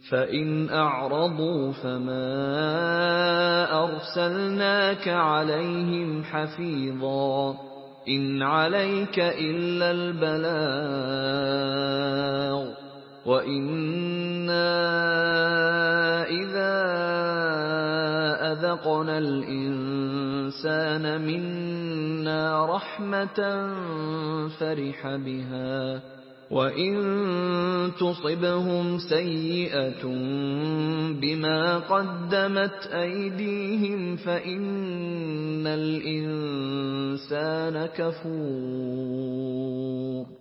فَإِنْ أَعْرَضُوا فَمَا أَرْسَلْنَاكَ عَلَيْهِمْ حَفِيظًا ۖ إِنْ عَلَيْكَ إِلَّا الْبَلَاغُ ۗ وَإِنَّا إِذَا أَذَقْنَا الْإِنسَانَ مِنَّا رَحْمَةً فَرِحَ بِهَا، وَإِن تُصِبْهُمْ سَيِّئَةٌ بِمَا قَدَّمَتْ أَيْدِيهِمْ فَإِنَّ الْإِنسَانَ كَفُورٌ